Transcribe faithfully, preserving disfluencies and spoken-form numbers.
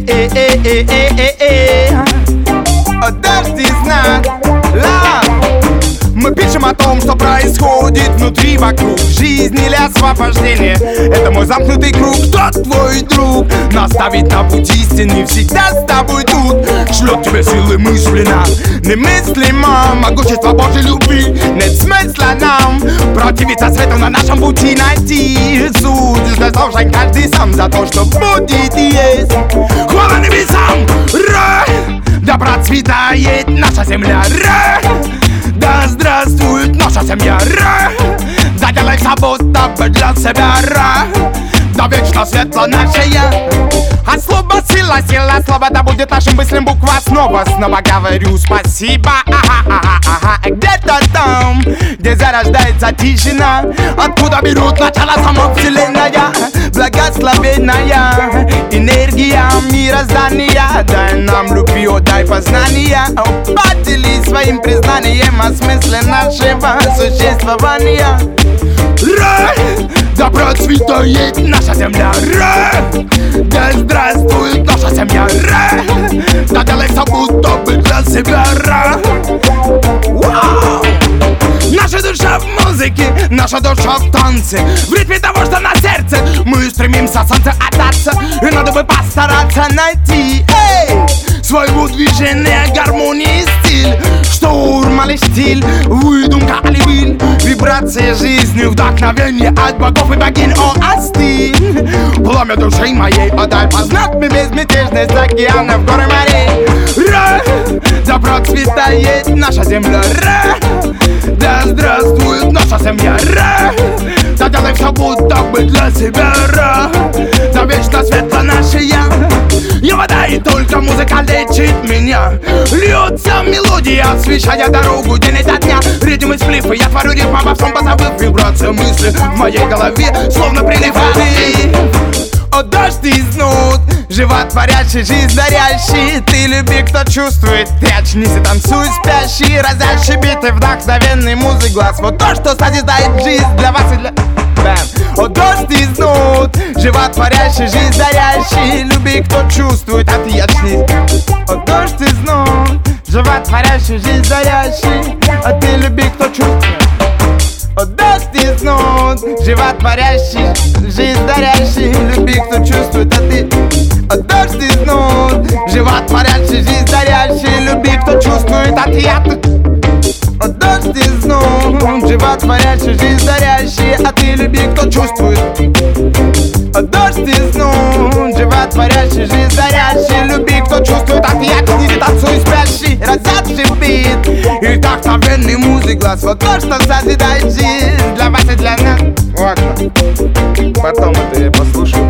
Э-э-э-э-э-э-э. О, дождь и знак, love. Мы пишем о том, что происходит внутри, вокруг. Жизнь или освобождение — это мой замкнутый круг. Кто твой друг? Наставить на путь истины, всегда с тобой тут. Шлет тебе силы мысленно, немыслимо. Могущество Божьей любви, нет смысла нам противиться свету на нашем пути, найти суть. Должен каждый сам за то, что будет и есть. Хвала небесам! Ра! Да процветает наша земля! Ра! Да здравствует наша семья! Ра! Заделай все будто бы для себя! Ра! Да вечно светло наше я! А слово сила, сила, слово да будет нашим мыслям буква. Снова, снова говорю спасибо. Ага, ага, ага. Где-то там, где зарождается тишина, откуда берут начало сама вселенная, благословенная энергия мироздания. Дай нам любви, дай познания. Поделись своим признанием о смысле нашего существования. Ра! Да процветает наша земля! Ра! Да здравствует наша семья! Ра! Да делай все будто бы для себя! Ра! Вау! Наша душа в музыке, наша душа в танце, в ритме того, что на сердце. Мы стремимся солнце отдаться, и надо бы постараться найти, эй, своего движения, гармонии, стиль. Штурм или стиль, выдумка или вин, вибрация жизни, вдохновение от богов и богинь. О, остынь, пламя души моей, отдай познать мне безмятежность океанов, горы, морей. Ра! Да процветает наша земля! Ра! Да здравствует наша семья! Ра! Да делай все будто бы для себя! Ра! Да вечно светло наше я! Я вода и только музыка лечит меня. Льется мелодия, освещая дорогу день ото дня. Ритм и сплив, и я творю рифм обо всем позабыв. Вибрация мысли в моей голове, словно прилив воды. О, дождь из нот, животворящий, жизнь дарящий. Ты люби, кто чувствует, ты очнись и танцуй спящий. Разящий биты, вдохновенный музык глаз. Вот то, что созидает жизнь для вас и для... Бэм. О, дождь из нот, животворящий, жизнь дарящий. Люби, кто чувствует, а ты очнись. О, дождь из нот, животворящий, жизнь дарящий. А ты люби, кто чувствует. О, дождь из нот, животворящий, жизнь дарящий. Люби, кто чувствует, а ты. О, дождь из нот, животворящий, жизнь дарящий. Люби, кто чувствует, а ты, а ты. О, дождь из нот, животворящий, жизнь дарящий. А ты люби, кто чувствует. О, дождь из нот, животворящий, жизнь дарящий. Люби, кто чувствует, а ты, а ты, не танцуй спящий. Разящий бит и вдохновенный музык глаз. Вот то, что созидает жизнь для вас и для нас. Вот. Потом это я послушаю.